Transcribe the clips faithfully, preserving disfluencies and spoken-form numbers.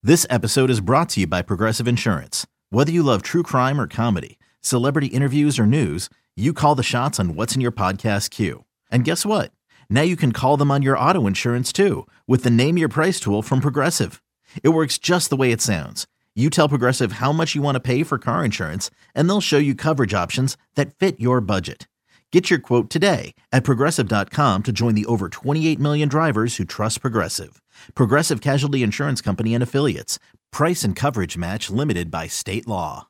This episode is brought to you by Progressive Insurance. Whether you love true crime or comedy, celebrity interviews or news, you call the shots on what's in your podcast queue. And guess what? Now you can call them on your auto insurance too with the Name Your Price tool from Progressive. It works just the way it sounds. You tell Progressive how much you want to pay for car insurance, and they'll show you coverage options that fit your budget. Get your quote today at Progressive dot com to join the over twenty-eight million drivers who trust Progressive. Progressive Casualty Insurance Company and Affiliates. Price and coverage match limited by state law.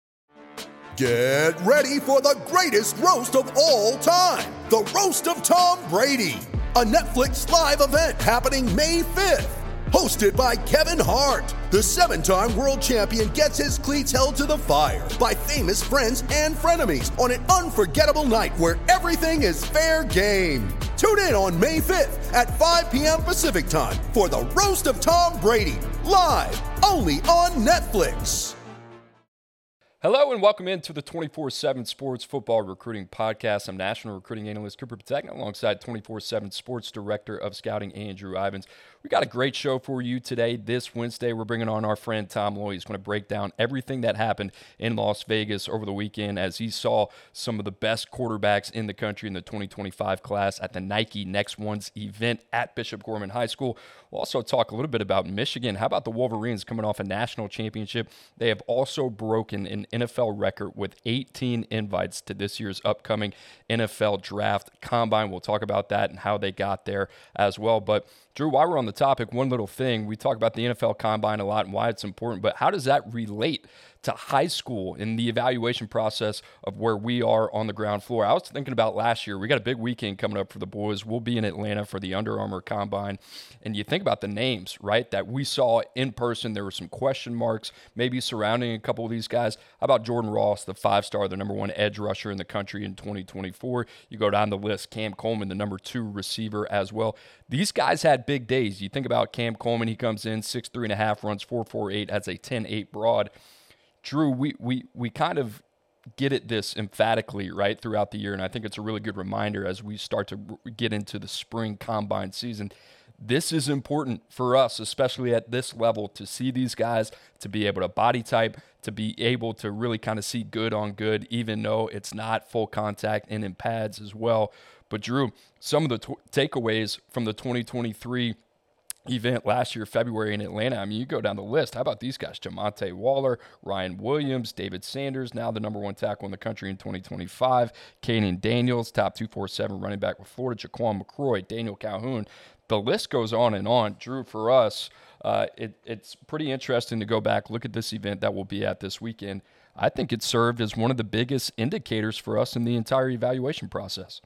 Get ready for the greatest roast of all time. The Roast of Tom Brady. A Netflix live event happening May fifth. Hosted by Kevin Hart. The seven-time world champion gets his cleats held to the fire by famous friends and frenemies on an unforgettable night where everything is fair game. Tune in on May fifth at five p.m. Pacific time for the Roast of Tom Brady, live only on Netflix. Hello and welcome into the twenty-four seven Sports Football Recruiting Podcast. I'm National Recruiting Analyst Cooper Patek alongside twenty-four seven Sports Director of Scouting Andrew Ivins. We got a great show for you today. This Wednesday, we're bringing on our friend Tom Loy. He's going to break down everything that happened in Las Vegas over the weekend as he saw some of the best quarterbacks in the country in the twenty twenty-five class at the Nike Next Ones event at Bishop Gorman High School. We'll also talk a little bit about Michigan. How about the Wolverines coming off a national championship? They have also broken an N F L record with eighteen invites to this year's upcoming N F L Draft Combine. We'll talk about that and how they got there as well. But Drew, while we're on the topic, one little thing. We talk about the N F L Combine a lot and why it's important, but how does that relate to high school in the evaluation process of where we are on the ground floor? I was thinking about last year. We got a big weekend coming up for the boys. We'll be in Atlanta for the Under Armour Combine. And you think about the names, right, that we saw in person. There were some question marks maybe surrounding a couple of these guys. How about Jordan Ross, the five-star, the number one edge rusher in the country in twenty twenty-four? You go down the list, Cam Coleman, the number two receiver as well. These guys had big days. You think about Cam Coleman. He comes in six three and a half, runs four four eight, has a ten eight broad. Drew, we we we kind of get at this emphatically, right, throughout the year, and I think it's a really good reminder as we start to get into the spring combine season. This is important for us, especially at this level, to see these guys, to be able to body type, to be able to really kind of see good on good, even though it's not full contact and in pads as well. But Drew, some of the t- takeaways from the twenty twenty-three event last year, February in Atlanta. I mean, you go down the list. How about these guys? Jamonte Waller, Ryan Williams, David Sanders, now the number one tackle in the country in twenty twenty-five. Kanan Daniels, top two forty-seven running back with Florida. Jaquan McCroy, Daniel Calhoun. The list goes on and on. Drew, for us, uh, it, it's pretty interesting to go back, look at this event that we'll be at this weekend. I think it served as one of the biggest indicators for us in the entire evaluation process.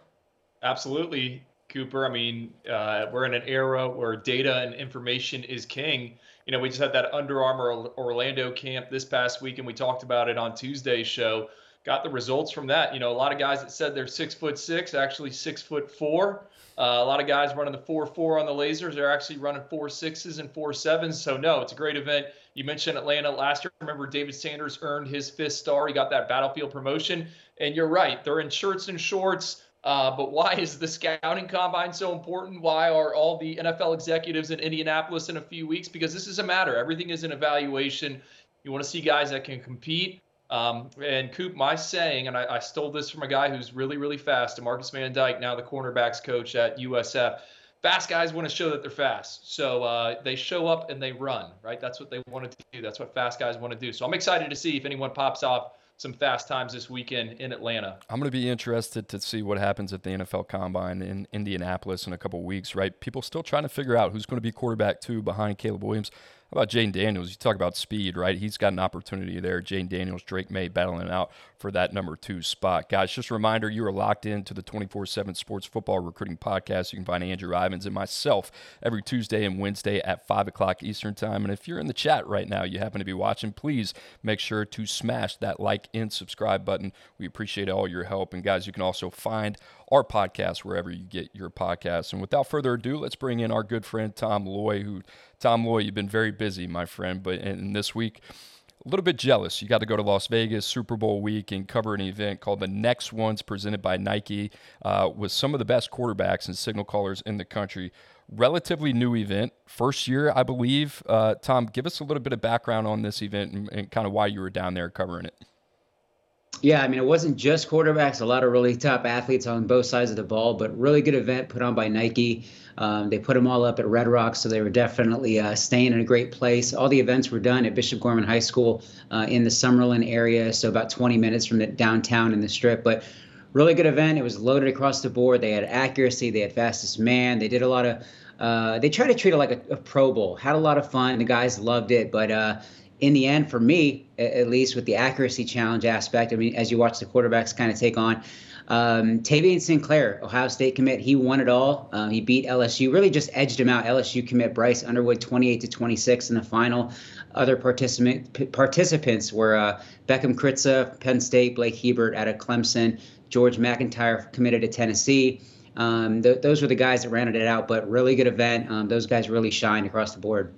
Absolutely, Cooper. I mean, uh, we're in an era where data and information is king. You know, we just had that Under Armour Orlando camp this past week, and we talked about it on Tuesday's show. Got the results from that. You know, a lot of guys that said they're six foot six, actually six foot four. Uh, a lot of guys running the four four on the lasers are actually running four sixes and four sevens. So no, it's a great event. You mentioned Atlanta last year. Remember, David Sanders earned his fifth star. He got that battlefield promotion. And you're right, they're in shirts and shorts. Uh, but why is the scouting combine so important? Why are all the N F L executives in Indianapolis in a few weeks? Because this is a matter. Everything is an evaluation. You want to see guys that can compete. Um, and Coop, my saying, and I, I stole this from a guy who's really, really fast, DeMarcus Van Dyke, now the cornerbacks coach at U S F. Fast guys want to show that they're fast. So uh, they show up and they run, right? That's what they want to do. That's what fast guys want to do. So I'm excited to see if anyone pops off some fast times this weekend in Atlanta. I'm going to be interested to see what happens at the N F L Combine in Indianapolis in a couple of weeks, right? People still trying to figure out who's going to be quarterback two behind Caleb Williams. How about Jayden Daniels? You talk about speed, right? He's got an opportunity there. Jayden Daniels, Drake May battling out for that number two spot. Guys, just a reminder, you are locked into the twenty-four seven Sports Football Recruiting Podcast. You can find Andrew Ivins and myself every Tuesday and Wednesday at five o'clock Eastern Time. And if you're in the chat right now, you happen to be watching, please make sure to smash that like and subscribe button. We appreciate all your help. And guys, you can also find our podcast wherever you get your podcasts. And without further ado, let's bring in our good friend Tom Loy, who Tom Loy, you've been very busy, my friend, but in this week, a little bit jealous. You got to go to Las Vegas Super Bowl week and cover an event called the Next Ones, presented by Nike, uh, with some of the best quarterbacks and signal callers in the country. Relatively new event, first year, I believe. Uh, Tom, give us a little bit of background on this event and, and kind of why you were down there covering it. Yeah, I mean, it wasn't just quarterbacks, a lot of really top athletes on both sides of the ball, but really good event put on by Nike. Um, they put them all up at Red Rocks, so they were definitely uh, staying in a great place. All the events were done at Bishop Gorman High School uh, in the Summerlin area, so about twenty minutes from the downtown in the Strip. But really good event. It was loaded across the board. They had accuracy. They had fastest man. They did a lot of uh, – they tried to treat it like a, a Pro Bowl. Had a lot of fun. The guys loved it, but uh, – in the end, for me, at least with the accuracy challenge aspect, I mean, as you watch the quarterbacks kind of take on, um, Tavian Sinclair, Ohio State commit, he won it all. Uh, he beat L S U, really just edged him out. L S U commit Bryce Underwood, twenty-eight to twenty-six in the final. Other participant p- participants were uh, Beckham Kritza, Penn State, Blake Hebert out of Clemson, George McIntyre committed to Tennessee. Um, th- those were the guys that rounded it out, but really good event. Um, those guys really shined across the board.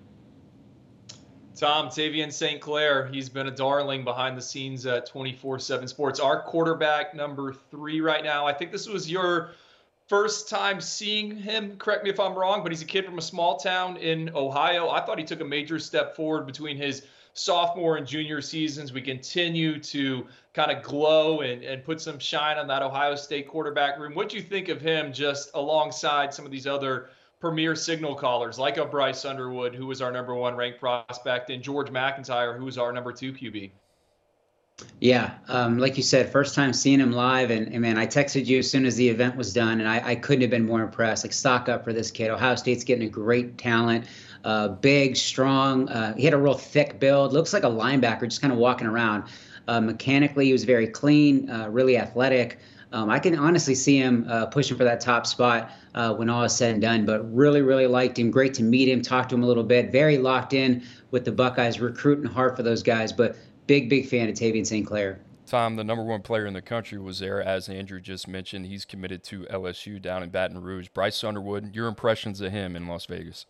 Tom, Tavian Saint Clair, he's been a darling behind the scenes at twenty-four seven Sports. Our quarterback number three right now. I think this was your first time seeing him. Correct me if I'm wrong, but he's a kid from a small town in Ohio. I thought he took a major step forward between his sophomore and junior seasons. We continue to kind of glow and, and put some shine on that Ohio State quarterback room. What do you think of him just alongside some of these other premier signal callers like a Bryce Underwood, who was our number one ranked prospect, and George McIntyre, who was our number two Q B? Yeah, um, like you said, first time seeing him live, and, and man, I texted you as soon as the event was done, and I, I couldn't have been more impressed. Like, stock up for this kid. Ohio State's getting a great talent, uh, big, strong. Uh, he had a real thick build. Looks like a linebacker, just kind of walking around. Uh, mechanically, he was very clean, uh, really athletic. Um, I can honestly see him uh, pushing for that top spot uh, when all is said and done, but really, really liked him. Great to meet him, talk to him a little bit. Very locked in with the Buckeyes, recruiting hard for those guys, but big, big fan of Tavian Saint Clair. Tom, the number one player in the country, was there, as Andrew just mentioned. He's committed to L S U down in Baton Rouge. Bryce Underwood, your impressions of him in Las Vegas?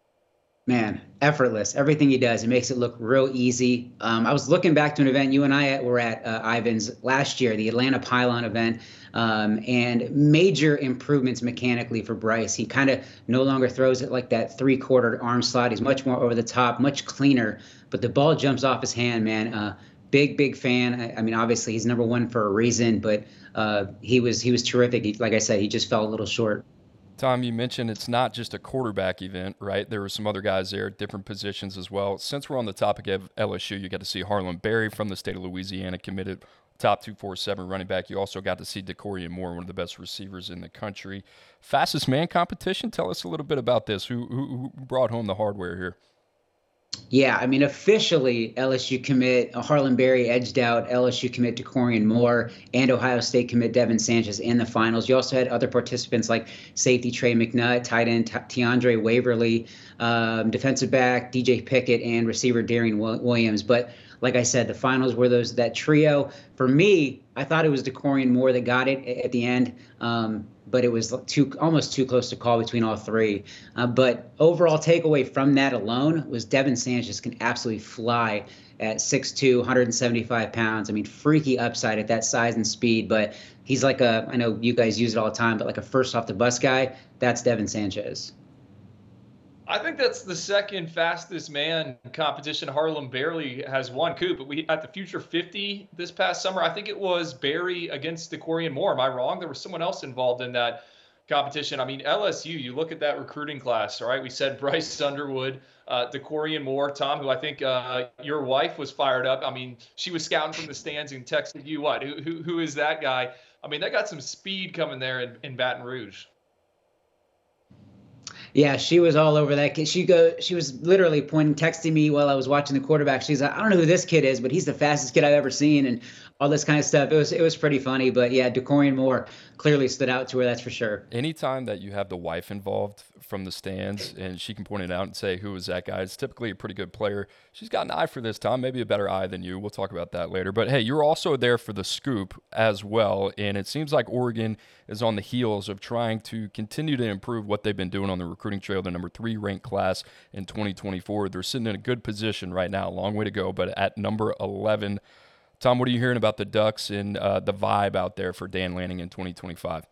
Man, effortless. Everything he does, it makes it look real easy. Um, I was looking back to an event you and I were at, uh, Ivans, last year, the Atlanta Pylon event, um, and major improvements mechanically for Bryce. He kind of no longer throws it like that three-quarter arm slot. He's much more over the top, much cleaner, but the ball jumps off his hand, man. Uh, big, big fan. I, I mean, obviously he's number one for a reason, but uh, he was he was terrific. He, like I said, he just fell a little short. Tom, you mentioned it's not just a quarterback event, right? There were some other guys there at different positions as well. Since we're on the topic of L S U, you got to see Harlan Berry from the state of Louisiana, committed top two forty-seven running back. You also got to see DeCorian Moore, one of the best receivers in the country. Fastest man competition? Tell us a little bit about this. Who, who, who brought home the hardware here? Yeah, I mean, officially, L S U commit uh, Harlan Berry edged out L S U commit DeCorian Moore and Ohio State commit Devin Sanchez in the finals. You also had other participants like safety Trey McNutt, tight end Tiandre Waverly, um, defensive back D J Pickett, and receiver Darian Williams. But like I said, the finals were those that trio. For me, I thought it was DeCorian Moore that got it at the end. Um, but it was too almost too close to call between all three. Uh, but overall takeaway from that alone was Devin Sanchez can absolutely fly at six two, one hundred seventy-five pounds. I mean, freaky upside at that size and speed. But he's like a, I know you guys use it all the time, but like a first off the bus guy, that's Devin Sanchez. I think that's the second fastest man competition Harlan Berry has won, Coop. But we at the Future fifty this past summer, I think it was Berry against DeCorian Moore. Am I wrong? There was someone else involved in that competition. I mean, L S U, you look at that recruiting class, all right? We said Bryce Underwood, uh, DeCorian Moore, Tom, who I think uh, your wife was fired up. I mean, she was scouting from the stands and texted you, what? Who, who, who is that guy? I mean, they got some speed coming there in, in Baton Rouge. Yeah, she was all over that kid. She go, she was literally pointing, texting me while I was watching the quarterback. She's like, I don't know who this kid is, but he's the fastest kid I've ever seen. And all this kind of stuff. It was it was pretty funny, but yeah, DeCorian Moore clearly stood out to her, that's for sure. Anytime that you have the wife involved from the stands and she can point it out and say, who is that guy? It's typically a pretty good player. She's got an eye for this, Tom, maybe a better eye than you. We'll talk about that later. But hey, you're also there for the scoop as well. And it seems like Oregon is on the heels of trying to continue to improve what they've been doing on the recruiting trail. The number three ranked class in twenty twenty-four. They're sitting in a good position right now. Long way to go, but at number eleven. Tom, what are you hearing about the Ducks and uh, the vibe out there for Dan Lanning in twenty twenty-five?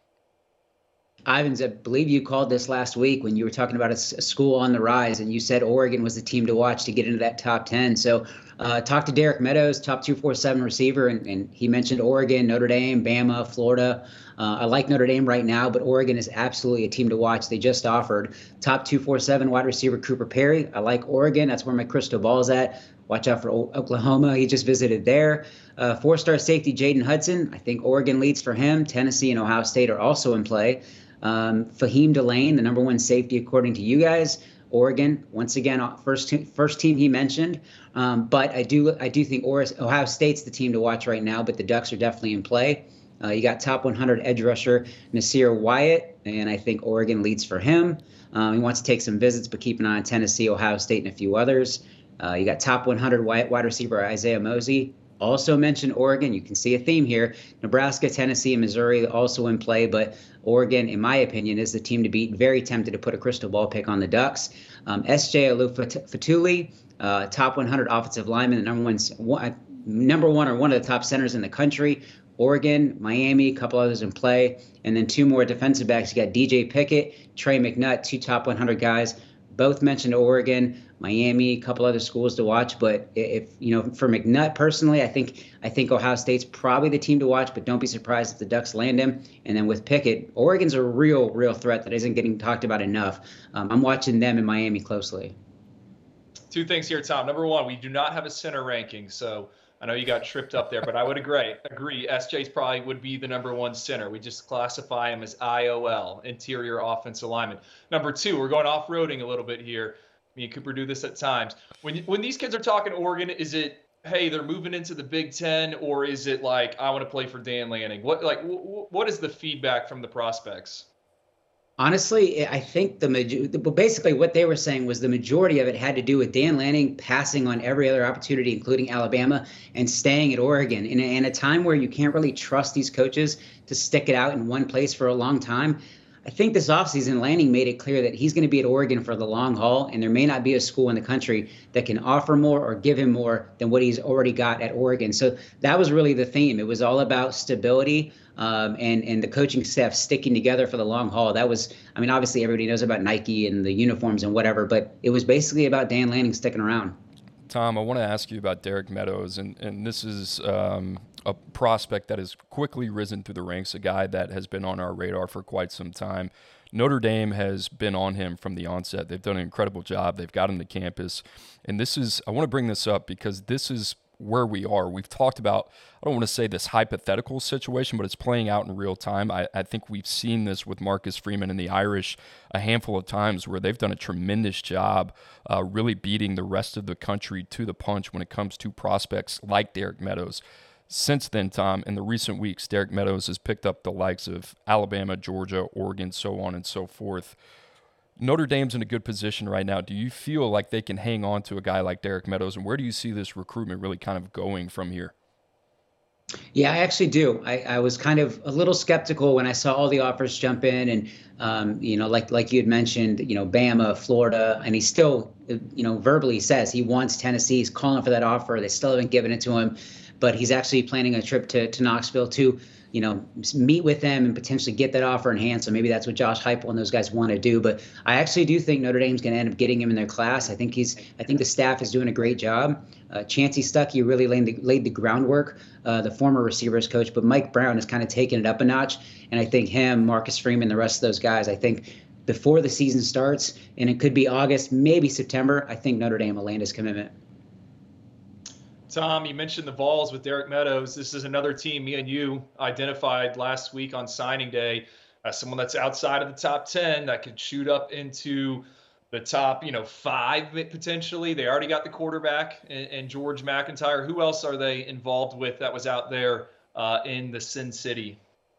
Ivans, I believe you called this last week when you were talking about a, a school on the rise, and you said Oregon was the team to watch to get into that top ten. So uh, talk to Derek Meadows, top two forty-seven receiver, and, and he mentioned Oregon, Notre Dame, Bama, Florida. Uh, I like Notre Dame right now, but Oregon is absolutely a team to watch. They just offered top two forty-seven wide receiver Cooper Perry. I like Oregon. That's where my crystal ball's at. Watch out for Oklahoma. He just visited there. Uh, four-star safety Jaden Hudson. I think Oregon leads for him. Tennessee and Ohio State are also in play. Um, Fahim Delane, the number one safety according to you guys. Oregon, once again, first te- first team he mentioned. Um, but I do I do think Ohio State's the team to watch right now, but the Ducks are definitely in play. Uh, you got top one hundred edge rusher Nasir Wyatt, and I think Oregon leads for him. Um, he wants to take some visits, but keep an eye on Tennessee, Ohio State, and a few others. Uh, you got top one hundred wide, wide receiver Isaiah Mosey. Also mentioned Oregon. You can see a theme here. Nebraska, Tennessee, and Missouri also in play, but Oregon, in my opinion, is the team to beat. Very tempted to put a crystal ball pick on the Ducks. Um, S J Alufatuli, uh, top one hundred offensive lineman, the number one, one, number one or one of the top centers in the country. Oregon, Miami, a couple others in play, and then two more defensive backs. You got D J Pickett, Trey McNutt, two top one hundred guys. Both mentioned Oregon, Miami, a couple other schools to watch. But if you know, for McNutt personally, I think I think Ohio State's probably the team to watch. But don't be surprised if the Ducks land him. And then with Pickett, Oregon's a real, real threat that isn't getting talked about enough. Um, I'm watching them in Miami closely. Two things here, Tom. Number one, we do not have a center ranking, so I know you got tripped up there, but I would agree. Agree. S J's probably would be the number one center. We just classify him as I O L, interior offensive lineman. Number two, we're going off-roading a little bit here. Me and Cooper do this at times. When when these kids are talking Oregon, is it, hey, they're moving into the Big Ten, or is it like, I want to play for Dan Lanning? What like w- what is the feedback from the prospects? Honestly, I think the but basically what they were saying was the majority of it had to do with Dan Lanning passing on every other opportunity, including Alabama, and staying at Oregon. In a, in a time where you can't really trust these coaches to stick it out in one place for a long time, I think this offseason, Lanning made it clear that he's going to be at Oregon for the long haul, and there may not be a school in the country that can offer more or give him more than what he's already got at Oregon. So that was really the theme. It was all about stability um, and, and the coaching staff sticking together for the long haul. That was, I mean, obviously everybody knows about Nike and the uniforms and whatever, but it was basically about Dan Lanning sticking around. Tom, I want to ask you about Derek Meadows, and, and this is um, a prospect that has quickly risen through the ranks, a guy that has been on our radar for quite some time. Notre Dame has been on him from the onset. They've done an incredible job. They've got him to campus. And this is, I want to bring this up because this is where we are. We've talked about, I don't want to say this hypothetical situation, but it's playing out in real time. I, I think we've seen this with Marcus Freeman and the Irish a handful of times where they've done a tremendous job uh, really beating the rest of the country to the punch when it comes to prospects like Derek Meadows. Since then, Tom, in the recent weeks, Derek Meadows has picked up the likes of Alabama, Georgia, Oregon, so on and so forth. Notre Dame's in a good position right now. Do you feel like they can hang on to a guy like Derek Meadows, and where do you see this recruitment really kind of going from here? Yeah, I actually do. I, I was kind of a little skeptical when I saw all the offers jump in, and um, you know, like like you had mentioned, you know, Bama, Florida, and he still, you know, verbally says he wants Tennessee. He's calling for that offer. They still haven't given it to him, but he's actually planning a trip to to Knoxville to, you know, meet with them and potentially get that offer in hand. So maybe that's what Josh Heupel and those guys want to do. But I actually do think Notre Dame's going to end up getting him in their class. I think he's, I think the staff is doing a great job. Uh, Chancey Stuckey really laid the, laid the groundwork, uh, the former receivers coach, but Mike Brown has kind of taken it up a notch. And I think him, Marcus Freeman, the rest of those guys, I think before the season starts, and it could be August, maybe September, I think Notre Dame will land his commitment. Tom, you mentioned the Vols with Derek Meadows. This is another team me and you identified last week on signing day as someone that's outside of the top ten that could shoot up into the top, you know, five potentially. They already got the quarterback and, and George McIntyre. Who else are they involved with that was out there uh, in the Sin City?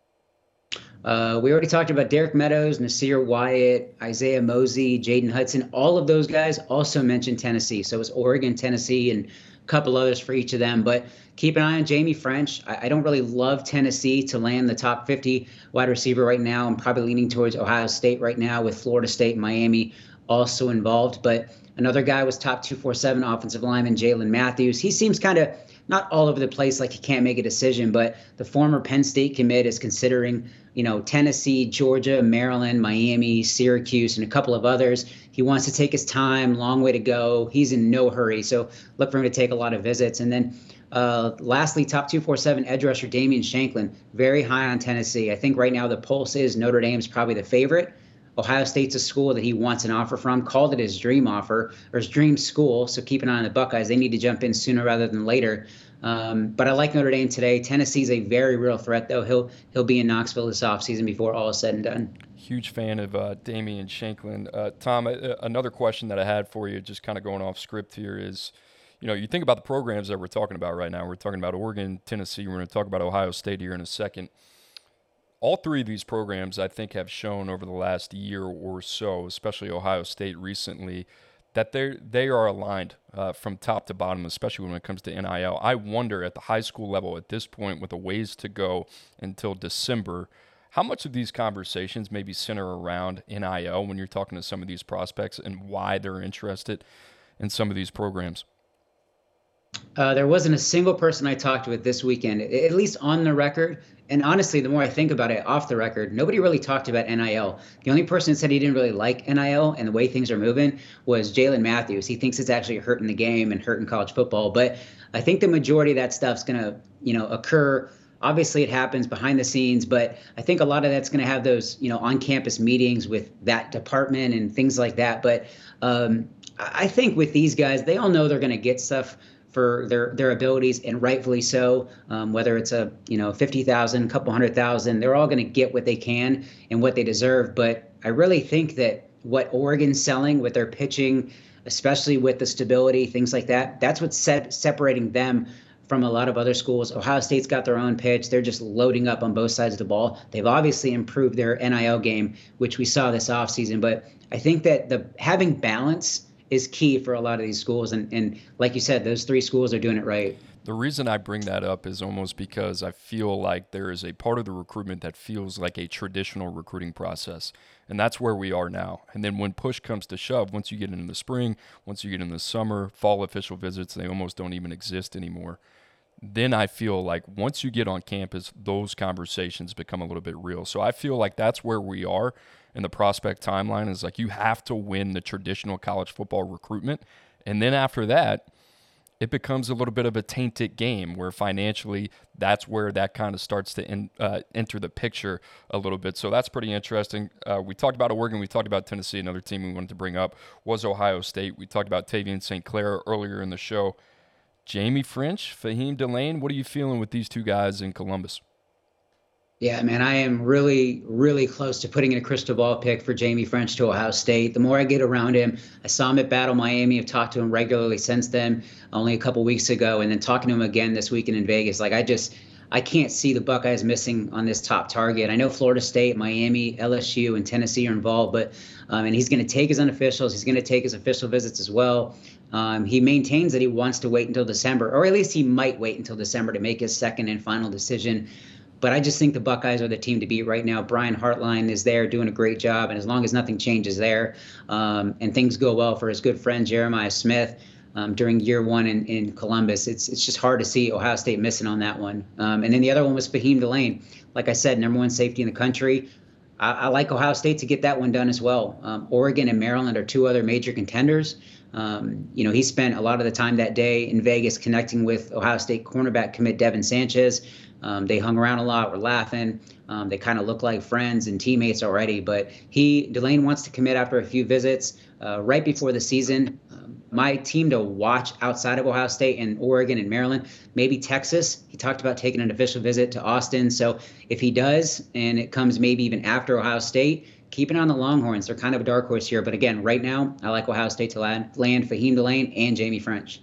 Uh, we already talked about Derek Meadows, Nasir Wyatt, Isaiah Mosey, Jaden Hudson. All of those guys also mentioned Tennessee. So it was Oregon, Tennessee, and a couple others for each of them. But keep an eye on Jamie French. I, I don't really love Tennessee to land the top fifty wide receiver right now. I'm probably leaning towards Ohio State right now with Florida State and Miami also involved. But another guy was top two forty-seven offensive lineman, Jalen Matthews. He seems kind of not all over the place, like he can't make a decision, but the former Penn State commit is considering, you know, Tennessee, Georgia, Maryland, Miami, Syracuse, and a couple of others. He wants to take his time, long way to go. He's in no hurry, so look for him to take a lot of visits. And then uh, lastly, top two forty-seven edge rusher Damian Shanklin, very high on Tennessee. I think right now the pulse is Notre Dame's probably the favorite. Ohio State's a school that he wants an offer from, called it his dream offer or his dream school. So keep an eye on the Buckeyes. They need to jump in sooner rather than later. Um, but I like Notre Dame today. Tennessee's a very real threat, though. He'll he'll be in Knoxville this offseason before all is said and done. Huge fan of uh, Damian Shanklin. Uh, Tom, uh, another question that I had for you, just kind of going off script here, is, you know, you think about the programs that we're talking about right now. We're talking about Oregon, Tennessee. We're going to talk about Ohio State here in a second. All three of these programs, I think, have shown over the last year or so, especially Ohio State recently, that they they are aligned uh, from top to bottom, especially when it comes to N I L. I wonder at the high school level at this point, with a ways to go until December, how much of these conversations maybe center around N I L when you're talking to some of these prospects and why they're interested in some of these programs? Uh, there wasn't a single person I talked with this weekend, at least on the record. And honestly, the more I think about it off the record, nobody really talked about N I L. The only person that said he didn't really like N I L and the way things are moving was Jalen Matthews. He thinks it's actually hurting the game and hurting college football. But I think the majority of that stuff's going to, you know, occur. Obviously, it happens behind the scenes, but I think a lot of that's going to have those, you know, on-campus meetings with that department and things like that. But um, I think with these guys, they all know they're going to get stuff for their their abilities, and rightfully so. Um, whether it's a you know fifty thousand, couple hundred thousand, they're all going to get what they can and what they deserve. But I really think that what Oregon's selling with their pitching, especially with the stability, things like that, that's what's set, separating them from a lot of other schools. Ohio State's got their own pitch. They're just loading up on both sides of the ball. They've obviously improved their N I L game, which we saw this offseason. But I think that the having balance is key for a lot of these schools. And, and like you said, those three schools are doing it right. The reason I bring that up is almost because I feel like there is a part of the recruitment that feels like a traditional recruiting process. And that's where we are now. And then when push comes to shove, once you get into the spring, once you get into the summer, fall official visits, they almost don't even exist anymore. Then I feel like once you get on campus, those conversations become a little bit real. So I feel like that's where we are in the prospect timeline, is like you have to win the traditional college football recruitment. And then after that, it becomes a little bit of a tainted game where financially that's where that kind of starts to in, uh, enter the picture a little bit. So that's pretty interesting. Uh, we talked about Oregon. We talked about Tennessee. Another team we wanted to bring up was Ohio State. We talked about Tavian Saint Clair earlier in the show. Jamie French, Fahim Delane, what are you feeling with these two guys in Columbus? Yeah, man, I am really, really close to putting in a crystal ball pick for Jamie French to Ohio State. The more I get around him, I saw him at Battle Miami. I've talked to him regularly since then, only a couple weeks ago, and then talking to him again this weekend in Vegas. Like, I just, I can't see the Buckeyes missing on this top target. I know Florida State, Miami, L S U, and Tennessee are involved, but um, and he's going to take his unofficials. He's going to take his official visits as well. Um, he maintains that he wants to wait until December, or at least he might wait until December to make his second and final decision. But I just think the Buckeyes are the team to beat right now. Brian Hartline is there doing a great job. And as long as nothing changes there um, and things go well for his good friend Jeremiah Smith um, during year one in, in Columbus, it's it's just hard to see Ohio State missing on that one. Um, and then the other one was Fahim Delane. Like I said, number one safety in the country. I, I like Ohio State to get that one done as well. Um, Oregon and Maryland are two other major contenders. Um, you know, he spent a lot of the time that day in Vegas connecting with Ohio State cornerback commit Devin Sanchez. Um, they hung around a lot, were laughing. Um, they kind of look like friends and teammates already. But he, Delane wants to commit after a few visits. uh, right before the season. Um, my team to watch outside of Ohio State and Oregon and Maryland, maybe Texas. He talked about taking an official visit to Austin. So if he does, and it comes maybe even after Ohio State, keep it on the Longhorns. They're kind of a dark horse here. But again, right now, I like Ohio State to land, land Fahim Delane and Jamie French.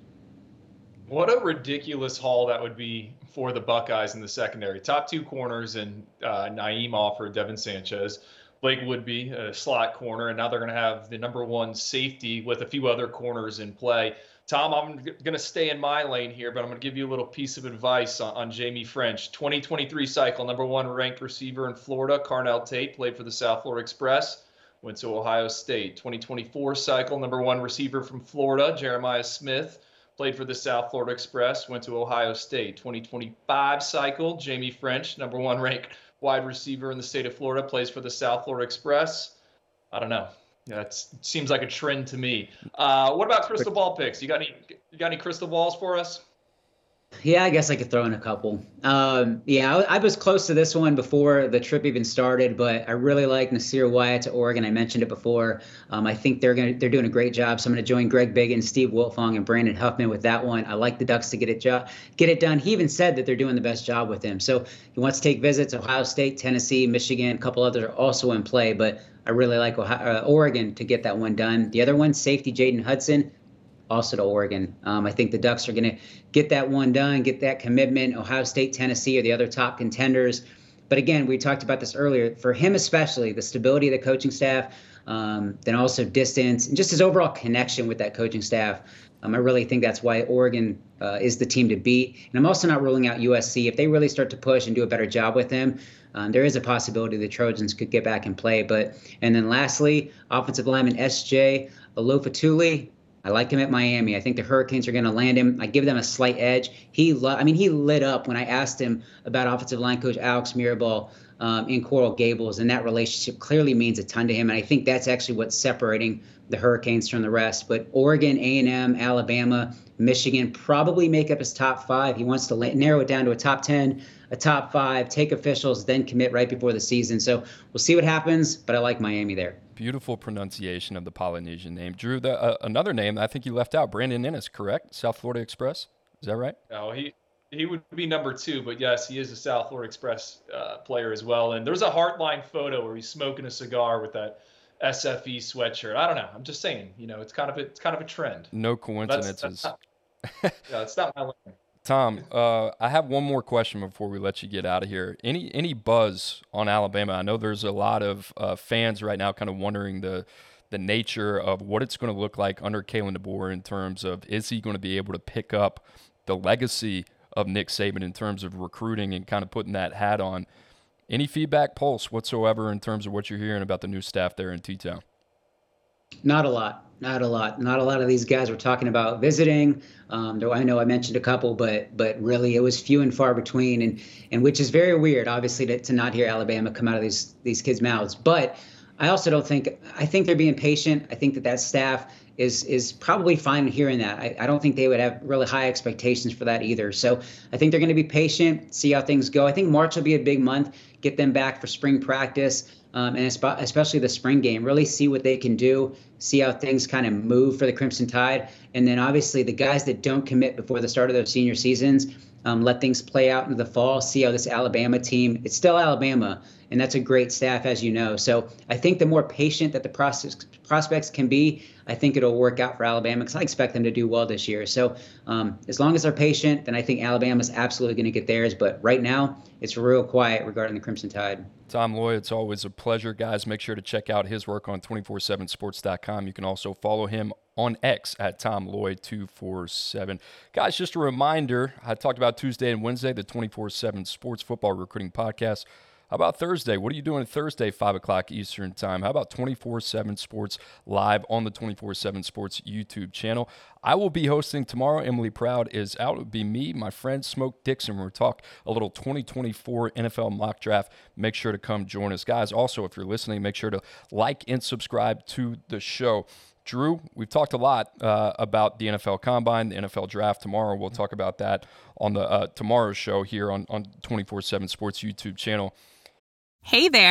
What a ridiculous haul that would be for the Buckeyes in the secondary. Top two corners in uh, Naeem Offord, Devin Sanchez, Blake Woodby, a slot corner, and now they're going to have the number one safety with a few other corners in play. Tom, I'm going to stay in my lane here, but I'm going to give you a little piece of advice on, on Jamie French. twenty twenty-three cycle, number one ranked receiver in Florida, Carnell Tate, played for the South Florida Express, went to Ohio State. twenty twenty-four cycle, number one receiver from Florida, Jeremiah Smith, played for the South Florida Express, went to Ohio State. twenty twenty-five cycle, Jamie French, number one ranked wide receiver in the state of Florida, plays for the South Florida Express. I don't know. Yeah, it seems like a trend to me. Uh, what about crystal ball picks? You got any? You got any crystal balls for us? Yeah, I guess I could throw in a couple. Um, yeah, I, I was close to this one before the trip even started, but I really like Nasir Wyatt to Oregon. I mentioned it before. Um, I think they're gonna they're doing a great job. So I'm going to join Greg Biggins, Steve Wiltfong, and Brandon Huffman with that one. I like the Ducks to get it jo- get it done. He even said that they're doing the best job with him. So he wants to take visits. Ohio State, Tennessee, Michigan, a couple others are also in play, but I really like Ohio, uh, Oregon to get that one done. The other one, safety Jaden Hudson, also to Oregon. Um, I think the Ducks are going to get that one done, get that commitment. Ohio State, Tennessee are the other top contenders. But again, we talked about this earlier. For him especially, the stability of the coaching staff, um, then also distance, and just his overall connection with that coaching staff. Um, I really think that's why Oregon uh, is the team to beat. And I'm also not ruling out U S C. If they really start to push and do a better job with him, um, there is a possibility the Trojans could get back and play. But and then lastly, offensive lineman S J Olofatuli. I like him at Miami. I think the Hurricanes are going to land him. I give them a slight edge. He, lo- I mean, he lit up when I asked him about offensive line coach Alex Mirabal um, in Coral Gables, and that relationship clearly means a ton to him. And I think that's actually what's separating the Hurricanes from the rest. But Oregon, A and M, Alabama, Michigan probably make up his top five. He wants to la- narrow it down to a top ten, a top five, take officials, then commit right before the season. So we'll see what happens, but I like Miami there. Beautiful pronunciation of the Polynesian name. Drew, the, uh, another name I think you left out, Brandon Ennis, correct? South Florida Express. Is that right? No, he he would be number two, but yes, he is a South Florida Express uh, player as well. And there's a Heartline photo where he's smoking a cigar with that S F E sweatshirt. I don't know. I'm just saying, you know, it's kind of a, it's kind of a trend. No coincidences. That's, that's not, yeah, it's not my lane. Tom, uh, I have one more question before we let you get out of here. Any any buzz on Alabama? I know there's a lot of uh, fans right now kind of wondering the the nature of what it's going to look like under Kalen DeBoer in terms of, is he going to be able to pick up the legacy of Nick Saban in terms of recruiting and kind of putting that hat on. Any feedback, pulse whatsoever in terms of what you're hearing about the new staff there in T-Town? Not a lot. Not a lot. Not a lot of these guys were talking about visiting. Um, though I know I mentioned a couple, but but really it was few and far between, and and which is very weird, obviously, to, to not hear Alabama come out of these these kids' mouths. But I also don't think I think they're being patient. I think that that staff is is probably fine hearing that. I, I don't think they would have really high expectations for that either. So I think they're going to be patient, see how things go. I think March will be a big month. Get them back for spring practice. Um, and especially the spring game, really see what they can do, see how things kind of move for the Crimson Tide. And then obviously the guys that don't commit before the start of their senior seasons, um, let things play out into the fall, see how this Alabama team, it's still Alabama, and that's a great staff, as you know. So I think the more patient that the process, prospects can be, I think it'll work out for Alabama, because I expect them to do well this year. So um, as long as they're patient, then I think Alabama's absolutely going to get theirs. But right now, it's real quiet regarding the Crimson Tide. Tom Loy, it's always a pleasure. Guys, make sure to check out his work on two forty-seven sports dot com. You can also follow him on X at Tom Loy two forty-seven. Guys, just a reminder, I talked about Tuesday and Wednesday, the two forty-seven Sports Football Recruiting Podcast. How about Thursday? What are you doing Thursday, five o'clock Eastern Time? How about two forty-seven Sports live on the two forty-seven Sports YouTube channel? I will be hosting tomorrow. Emily Proud is out. It will be me, my friend Smoke Dixon. We'll talk a little twenty twenty-four N F L mock draft. Make sure to come join us. Guys, also, if you're listening, make sure to like and subscribe to the show. Drew, we've talked a lot uh, about the N F L Combine, the N F L Draft tomorrow. We'll talk about that on the uh, tomorrow's show here on, on two forty-seven Sports YouTube channel. Hey there.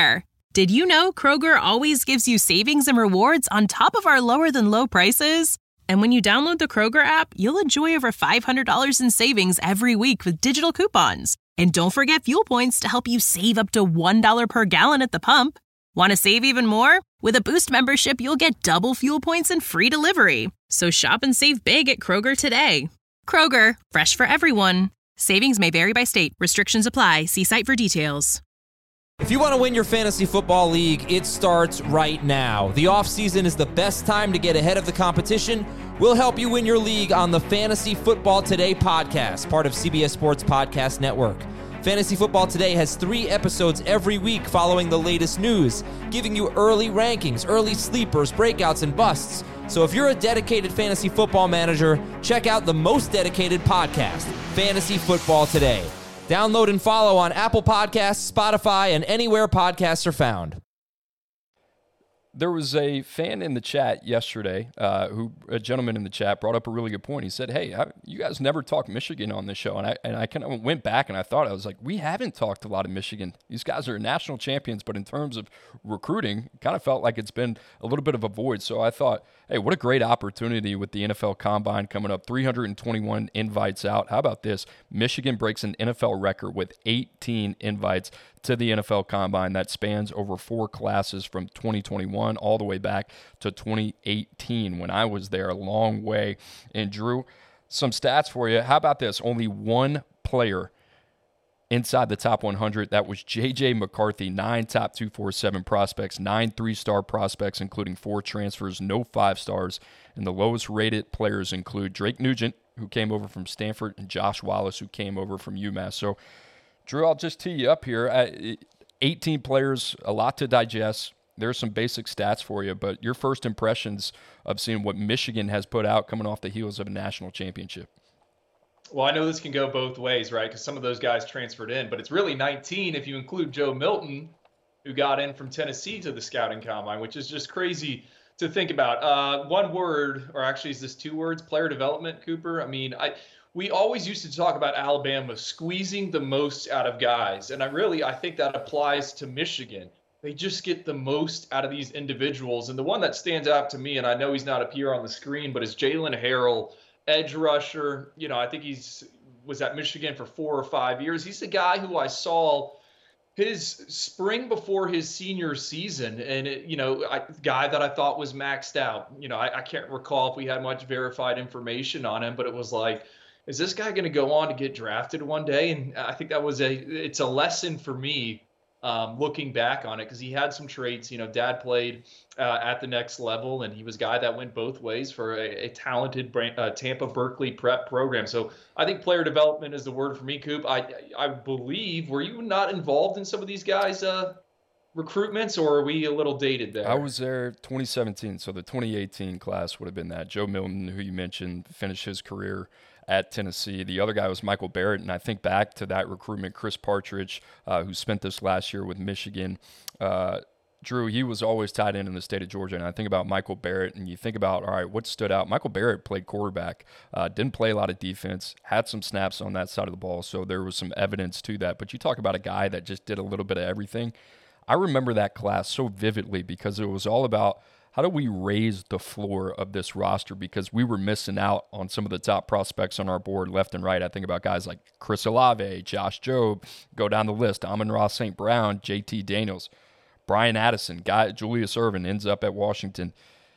Did you know Kroger always gives you savings and rewards on top of our lower-than-low prices? And when you download the Kroger app, you'll enjoy over five hundred dollars in savings every week with digital coupons. And don't forget fuel points to help you save up to one dollar per gallon at the pump. Want to save even more? With a Boost membership, you'll get double fuel points and free delivery. So shop and save big at Kroger today. Kroger, fresh for everyone. Savings may vary by state. Restrictions apply. See site for details. If you want to win your fantasy football league, it starts right now. The offseason is the best time to get ahead of the competition. We'll help you win your league on the Fantasy Football Today podcast, part of C B S Sports Podcast Network. Fantasy Football Today has three episodes every week following the latest news, giving you early rankings, early sleepers, breakouts, and busts. So if you're a dedicated fantasy football manager, check out the most dedicated podcast, Fantasy Football Today. Download and follow on Apple Podcasts, Spotify, and anywhere podcasts are found. There was a fan in the chat yesterday, uh, who a gentleman in the chat brought up a really good point. He said, hey, I, you guys never talk Michigan on this show. And I and I kind of went back and I thought, I was like, we haven't talked a lot of Michigan. These guys are national champions, but in terms of recruiting, kind of felt like it's been a little bit of a void. So I thought, hey, what a great opportunity with the N F L Combine coming up. three hundred twenty-one invites out. How about this? Michigan breaks an N F L record with eighteen invites to the N F L Combine that spans over four classes from twenty twenty-one all the way back to twenty eighteen when I was there, a long way. And Drew, some stats for you. How about this? Only one player inside the top one hundred. That was J J McCarthy. Nine top two forty-seven prospects, nine three-star prospects, including four transfers, no five-stars. And the lowest-rated players include Drake Nugent, who came over from Stanford, and Josh Wallace, who came over from UMass. So, Drew, I'll just tee you up here. eighteen players, a lot to digest. There's some basic stats for you, but your first impressions of seeing what Michigan has put out coming off the heels of a national championship. Well, I know this can go both ways, right? Because some of those guys transferred in, but it's really nineteen if you include Joe Milton, who got in from Tennessee to the scouting combine, which is just crazy to think about. Uh, one word, or actually is this two words, player development, Cooper? I mean, I we always used to talk about Alabama squeezing the most out of guys, and I really, I think that applies to Michigan. They just get the most out of these individuals, and the one that stands out to me, and I know he's not up here on the screen, but is Jalen Harrell, edge rusher. You know, I think he's was at Michigan for four or five years. He's the guy who I saw his spring before his senior season, and it, you know, I, guy that I thought was maxed out. You know, I, I can't recall if we had much verified information on him, but it was like, is this guy going to go on to get drafted one day? And I think that was a it's a lesson for me. Um, looking back on it, because he had some traits. You know, dad played uh, at the next level, and he was a guy that went both ways for a, a talented brand, uh, Tampa Berkeley prep program. So I think player development is the word for me, Coop. I I believe, were you not involved in some of these guys' uh, recruitments, or are we a little dated there? I was there twenty seventeen, so the twenty eighteen class would have been that. Joe Milton, who you mentioned, finished his career at Tennessee. The other guy was Michael Barrett, and I think back to that recruitment, Chris Partridge, uh, who spent this last year with Michigan. Uh, Drew, he was always tied in in the state of Georgia, and I think about Michael Barrett, and you think about, all right, what stood out? Michael Barrett played quarterback, uh, didn't play a lot of defense, had some snaps on that side of the ball, so there was some evidence to that. But you talk about a guy that just did a little bit of everything. I remember that class so vividly because it was all about, how do we raise the floor of this roster? Because we were missing out on some of the top prospects on our board left and right. I think about guys like Chris Olave, Josh Jobe, go down the list, Amon-Ra Saint Brown, J T Daniels, Brian Addison, guy Julius Erving ends up at Washington.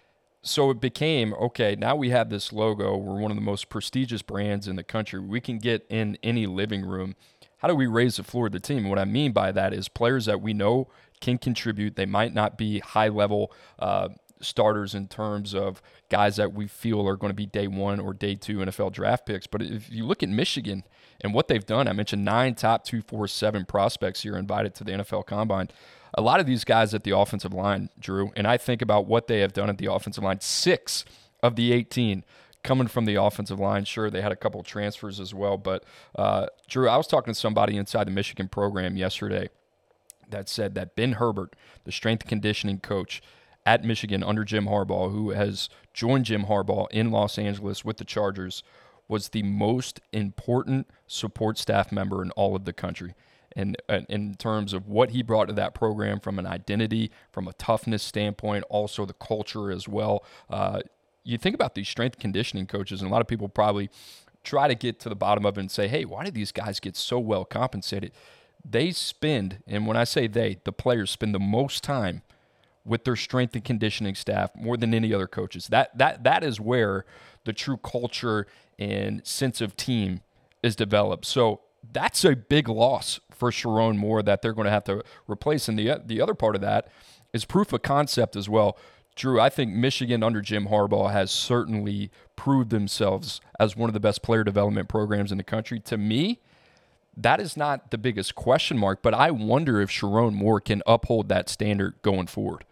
So it became, okay, now we have this logo. We're one of the most prestigious brands in the country. We can get in any living room. How do we raise the floor of the team? And what I mean by that is players that we know can contribute. They might not be high-level uh, starters in terms of guys that we feel are going to be day one or day two N F L draft picks. But if you look at Michigan and what they've done, I mentioned nine top two forty-seven prospects here invited to the N F L Combine. A lot of these guys at the offensive line, Drew, and I think about what they have done at the offensive line. Six of the eighteen coming from the offensive line. Sure, they had a couple transfers as well. But, uh, Drew, I was talking to somebody inside the Michigan program yesterday that said that Ben Herbert, the strength and conditioning coach at Michigan under Jim Harbaugh, who has joined Jim Harbaugh in Los Angeles with the Chargers, was the most important support staff member in all of the country. and in terms of what he brought to that program from an identity, from a toughness standpoint, also the culture as well. Uh, you think about these strength conditioning coaches, and a lot of people probably try to get to the bottom of it and say, hey, why did these guys get so well compensated? They spend, and when I say they, the players spend the most time with their strength and conditioning staff more than any other coaches. That that that is where the true culture and sense of team is developed. So that's a big loss for Sherrone Moore that they're going to have to replace. And the the other part of that is proof of concept as well. Drew, I think Michigan under Jim Harbaugh has certainly proved themselves as one of the best player development programs in the country. To me, that is not the biggest question mark, but I wonder if Sherrone Moore can uphold that standard going forward.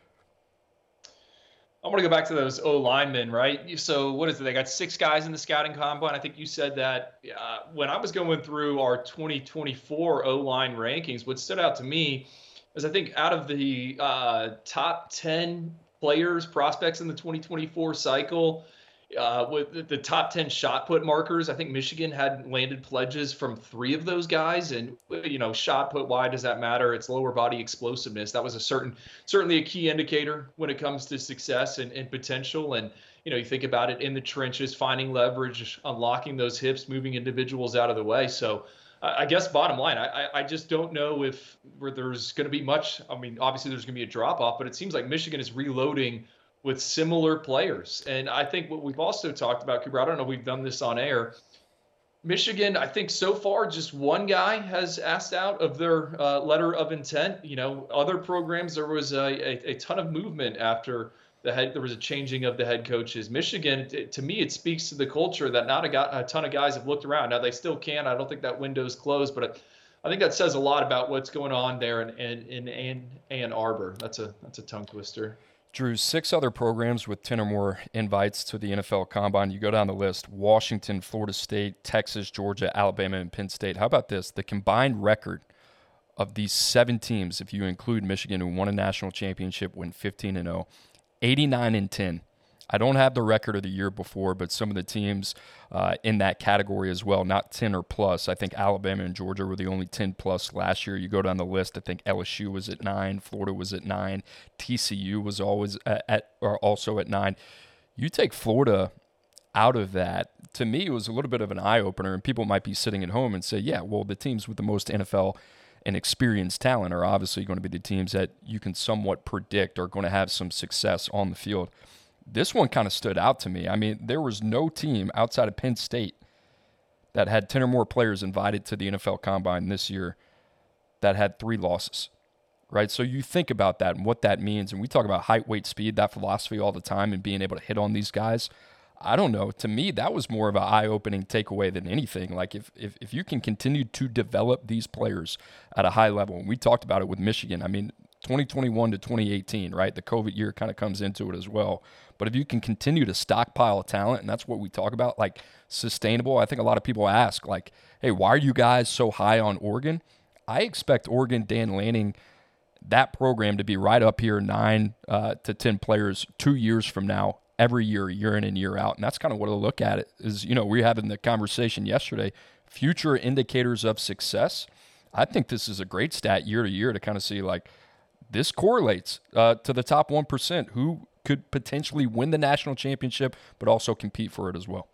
I want to go back to those O linemen, right? So what is it? They got six guys in the scouting combine. I think you said that uh, when I was going through our twenty twenty-four O-line rankings, what stood out to me is I think out of the uh, top ten players, prospects in the twenty twenty-four cycle, uh, with the top ten shot put markers, I think Michigan had landed pledges from three of those guys. And, you know, shot put, why does that matter? It's lower body explosiveness. That was a certain, certainly a key indicator when it comes to success and, and potential. And, you know, you think about it in the trenches, finding leverage, unlocking those hips, moving individuals out of the way. So I guess bottom line, I, I just don't know if where there's going to be much. I mean, obviously there's going to be a drop off, but it seems like Michigan is reloading with similar players. And I think what we've also talked about, Cooper, I don't know if we've done this on air. Michigan, I think so far just one guy has asked out of their uh, letter of intent. You know, other programs, there was a, a, a ton of movement after the head, there was a changing of the head coaches. Michigan, it, to me, it speaks to the culture that not a, guy, a ton of guys have looked around. Now, they still can. I don't think that window's closed, but it, I think that says a lot about what's going on there in, in, in Ann Arbor. That's a that's a tongue twister. Drew, six other programs with ten or more invites to the N F L Combine. You go down the list: Washington, Florida State, Texas, Georgia, Alabama, and Penn State. How about this? The combined record of these seven teams, if you include Michigan, who won a national championship, went fifteen and oh. eighty-nine and ten. I don't have the record of the year before, but some of the teams uh, in that category as well, not ten or plus. I think Alabama and Georgia were the only ten plus last year. You go down the list, I think L S U was at nine, Florida was at nine, T C U was always at, at or also at nine. You take Florida out of that, to me, it was a little bit of an eye-opener, and people might be sitting at home and say, yeah, well, the teams with the most N F L and experienced talent are obviously going to be the teams that you can somewhat predict are going to have some success on the field. This one kind of stood out to me. I mean, there was no team outside of Penn State that had ten or more players invited to the N F L Combine this year that had three losses, right? So you think about that and what that means, and we talk about height, weight, speed, that philosophy all the time, and being able to hit on these guys. I don't know. To me, that was more of an eye-opening takeaway than anything. Like, if, if if you can continue to develop these players at a high level, and we talked about it with Michigan. I mean, twenty twenty-one to twenty eighteen, right? The COVID year kind of comes into it as well. But if you can continue to stockpile talent, and that's what we talk about, like sustainable, I think a lot of people ask, like, hey, why are you guys so high on Oregon? I expect Oregon, Dan Lanning, that program to be right up here, nine uh, to ten players two years from now, every year, year in and year out. And that's kind of what I look at it is, you know, we were having the conversation yesterday, future indicators of success. I think this is a great stat year to year to kind of see, like, this correlates uh, to the top one percent who could potentially win the national championship, but also compete for it as well.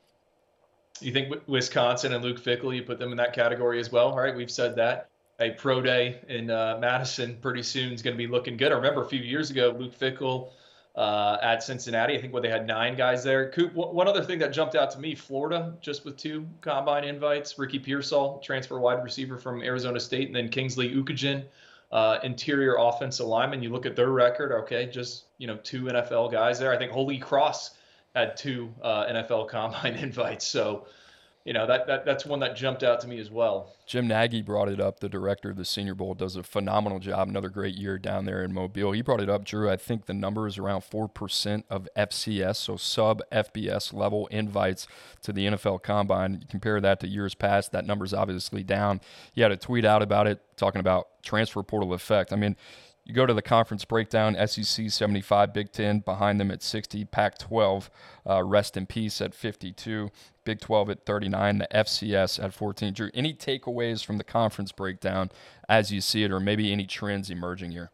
You think Wisconsin and Luke Fickell, you put them in that category as well? All right, we've said that. A pro day in uh, Madison pretty soon is going to be looking good. I remember a few years ago, Luke Fickell uh, at Cincinnati, I think where they had nine guys there. Coop, one other thing that jumped out to me, Florida, just with two combine invites, Ricky Pearsall, transfer wide receiver from Arizona State, and then Kingsley Ukajin, Uh, interior offensive lineman. You look at their record, okay, just, you know, two N F L guys there. I think Holy Cross had two uh, N F L Combine invites. So, you know, that, that that's one that jumped out to me as well. Jim Nagy brought it up. The director of the Senior Bowl does a phenomenal job. Another great year down there in Mobile. He brought it up, Drew. I think the number is around four percent of F C S, so sub-F B S level invites to the N F L Combine. You compare that to years past, that number's obviously down. He had a tweet out about it talking about transfer portal effect. I mean, You go to the conference breakdown, S E C seventy-five, Big Ten behind them at sixty, Pac twelve, uh, rest in peace at fifty-two, Big twelve at thirty-nine, the F C S at fourteen. Drew, any takeaways from the conference breakdown as you see it, or maybe any trends emerging here?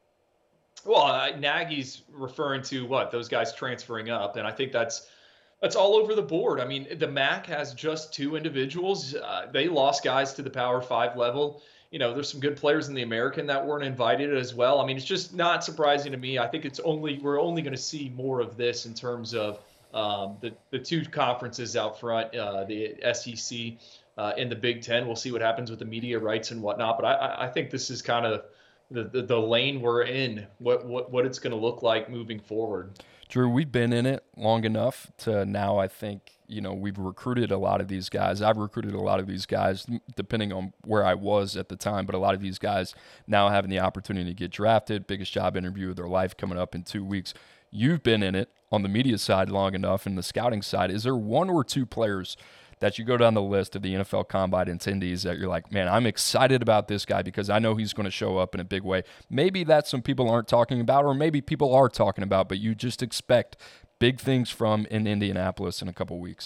Well, uh, Nagy's referring to what? Those guys transferring up, and I think that's that's all over the board. I mean, the M A C has just two individuals. Uh, they lost guys to the Power Five level. You know, there's some good players in the American that weren't invited as well. I mean, it's just not surprising to me. I think it's only we're only going to see more of this in terms of um, the the two conferences out front, uh, the S E C uh, and the Big Ten. We'll see what happens with the media rights and whatnot. But I, I think this is kind of the, the the lane we're in. What what what it's going to look like moving forward. Drew, we've been in it long enough to now I think, you know, we've recruited a lot of these guys. I've recruited a lot of these guys, depending on where I was at the time, but a lot of these guys now having the opportunity to get drafted, biggest job interview of their life coming up in two weeks. You've been in it on the media side long enough and the scouting side. Is there one or two players that you go down the list of the N F L Combine attendees that you're like, man, I'm excited about this guy because I know he's going to show up in a big way? Maybe that some people aren't talking about, or maybe people are talking about, but you just expect big things from in Indianapolis in a couple weeks.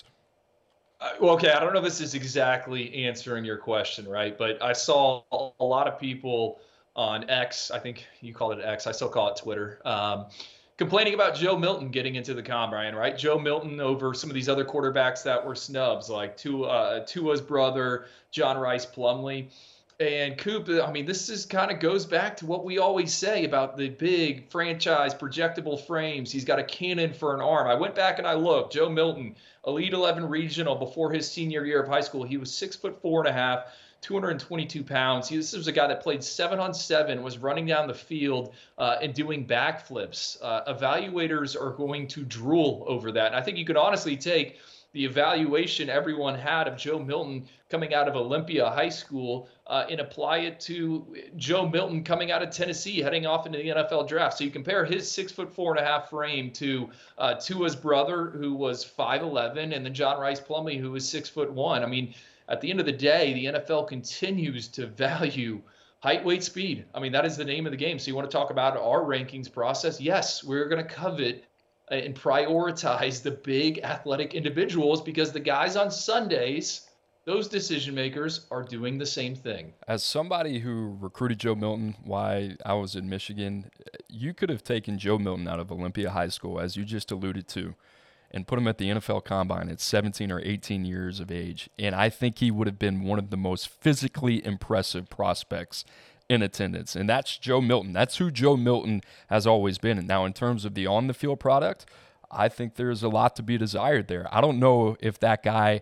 Uh, well, okay, I don't know if this is exactly answering your question, right? But I saw a lot of people on X, I think you called it X, I still call it Twitter, um, complaining about Joe Milton getting into the Combine, right? Joe Milton over some of these other quarterbacks that were snubs, like Tua, uh, Tua's brother, John Rice Plumlee. And Coop, I mean, this is kind of goes back to what we always say about the big franchise projectable frames. He's got a cannon for an arm. I went back and I looked. Joe Milton, Elite eleven regional before his senior year of high school. He was six foot four and a half, two hundred twenty-two pounds. He, this was a guy that played seven on seven, was running down the field uh, and doing backflips. Uh, evaluators are going to drool over that. And I think you could honestly take the evaluation everyone had of Joe Milton coming out of Olympia High School uh, and apply it to Joe Milton coming out of Tennessee, heading off into the N F L draft. So you compare his six foot four and a half frame to uh, Tua's brother, who was five eleven, and then John Rice Plumlee, who was six foot one. I mean, at the end of the day, the N F L continues to value height, weight, speed. I mean, that is the name of the game. So you want to talk about our rankings process? Yes, we're going to covet and prioritize the big athletic individuals because the guys on Sundays, those decision makers, are doing the same thing. As somebody who recruited Joe Milton while I was in Michigan, you could have taken Joe Milton out of Olympia High School, as you just alluded to, and put him at the N F L Combine at seventeen or eighteen years of age. And I think he would have been one of the most physically impressive prospects in attendance. And that's Joe Milton. That's who Joe Milton has always been. And now in terms of the on-the-field product, I think there's a lot to be desired there. I don't know if that guy,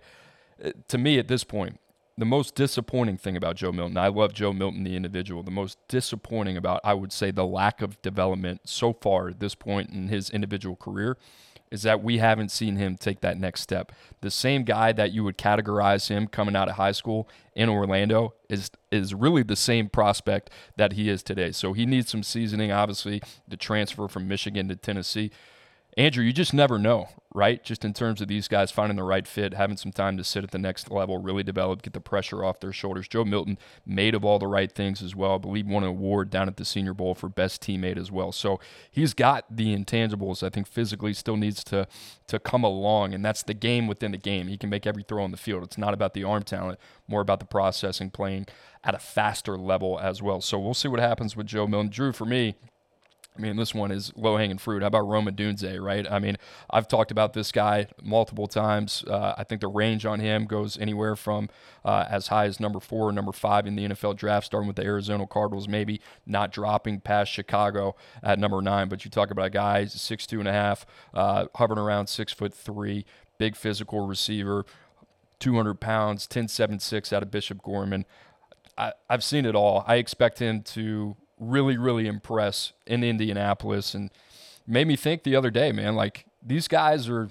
to me at this point, the most disappointing thing about Joe Milton, I love Joe Milton, the individual, the most disappointing about, I would say, the lack of development so far at this point in his individual career is that we haven't seen him take that next step. The same guy that you would categorize him coming out of high school in Orlando is is really the same prospect that he is today. So he needs some seasoning, obviously, to transfer from Michigan to Tennessee. Andrew, you just never know, right? Just in terms of these guys finding the right fit, having some time to sit at the next level, really develop, get the pressure off their shoulders. Joe Milton made of all the right things as well. I believe won an award down at the Senior Bowl for best teammate as well. So he's got the intangibles. I think physically still needs to to come along, and that's the game within the game. He can make every throw on the field. It's not about the arm talent, more about the processing, playing at a faster level as well. So we'll see what happens with Joe Milton. Drew, for me, I mean, this one is low-hanging fruit. How about Rome Odunze, right? I mean, I've talked about this guy multiple times. Uh, I think the range on him goes anywhere from uh, as high as number four or number five in the N F L draft, starting with the Arizona Cardinals, maybe not dropping past Chicago at number nine. But you talk about a guy six two and a half, uh, hovering around six foot three, big physical receiver, two hundred pounds, ten seven six out of Bishop Gorman. I, I've seen it all. I expect him to really, really impress in Indianapolis, and made me think the other day, man, like these guys are,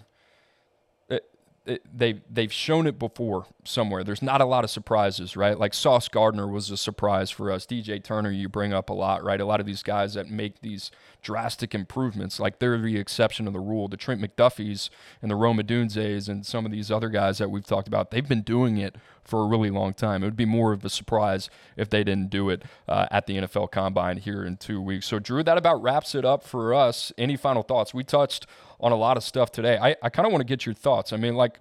they, they've shown it before somewhere. There's not a lot of surprises, right? Like Sauce Gardner was a surprise for us. D J Turner, you bring up a lot, right? A lot of these guys that make these drastic improvements. Like they're the exception of the rule. The Trent McDuffies and the Rome Odunzes and some of these other guys that we've talked about, they've been doing it for a really long time. It would be more of a surprise if they didn't do it uh, at the N F L Combine here in two weeks. So, Drew, that about wraps it up for us. Any final thoughts? We touched on a lot of stuff today. I, I kind of want to get your thoughts. I mean, like,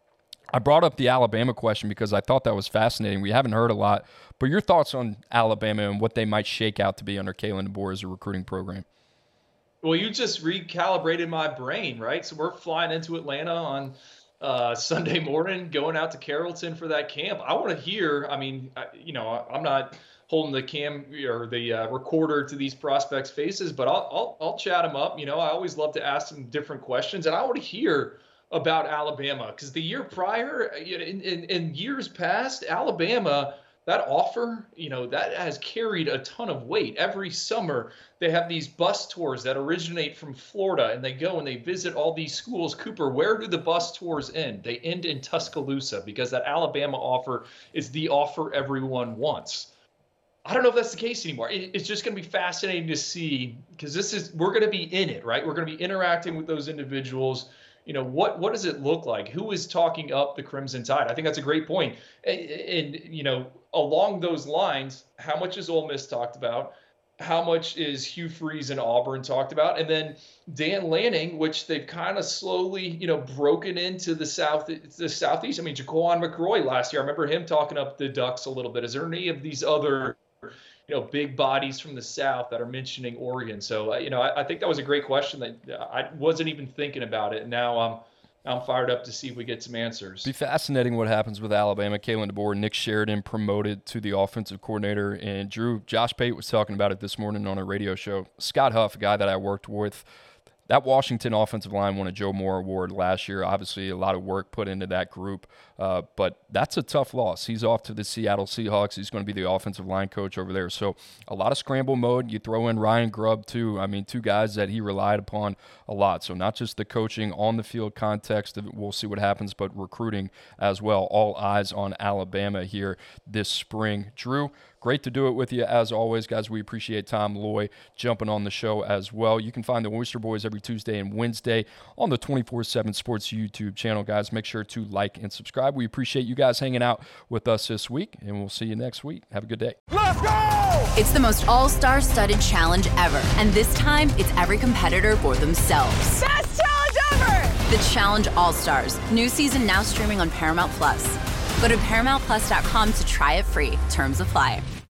I brought up the Alabama question because I thought that was fascinating. We haven't heard a lot, but your thoughts on Alabama and what they might shake out to be under Kalen DeBoer as a recruiting program. Well, you just recalibrated my brain, right? So we're flying into Atlanta on uh, Sunday morning, going out to Carrollton for that camp. I want to hear, I mean, I, you know, I'm not holding the cam or the uh, recorder to these prospects' faces, but I'll, I'll, I'll chat them up. You know, I always love to ask them different questions, and I want to hear about Alabama, because the year prior, in, in, in years past, Alabama, that offer, you know, that has carried a ton of weight. Every summer, they have these bus tours that originate from Florida, and they go and they visit all these schools. Cooper, where do the bus tours end? They end in Tuscaloosa, because that Alabama offer is the offer everyone wants. I don't know if that's the case anymore. It, it's just going to be fascinating to see, because this is, we're going to be in it, right? We're going to be interacting with those individuals. You know, what what does it look like? Who is talking up the Crimson Tide? I think that's a great point. And, and, you know, along those lines, how much is Ole Miss talked about? How much is Hugh Freeze and Auburn talked about? And then Dan Lanning, which they've kind of slowly, you know, broken into the south, the Southeast. I mean, Jaquan McCroy last year, I remember him talking up the Ducks a little bit. Is there any of these other, you know, big bodies from the South that are mentioning Oregon? So, uh, you know, I, I think that was a great question that I wasn't even thinking about it. And now I'm, I'm fired up to see if we get some answers. Be fascinating what happens with Alabama. Kalen DeBoer, Nick Sheridan promoted to the offensive coordinator. And Drew, Josh Pate was talking about it this morning on a radio show. Scott Huff, a guy that I worked with, that Washington offensive line won a Joe Moore Award last year. Obviously, a lot of work put into that group, uh, but that's a tough loss. He's off to the Seattle Seahawks. He's going to be the offensive line coach over there. So a lot of scramble mode. You throw in Ryan Grubb, too. I mean, two guys that he relied upon a lot. So not just the coaching on the field context, we'll see what happens, but recruiting as well. All eyes on Alabama here this spring. Drew, great to do it with you as always, guys. We appreciate Tom Loy jumping on the show as well. You can find the Oyster Boys every Tuesday and Wednesday on the twenty-four seven Sports YouTube channel, guys. Make sure to like and subscribe. We appreciate you guys hanging out with us this week, and we'll see you next week. Have a good day. Let's go! It's the most all-star studded challenge ever, and this time it's every competitor for themselves. Best challenge ever! The Challenge All-Stars. New season now streaming on Paramount Plus. Go to Paramount Plus dot com to try it free. Terms apply.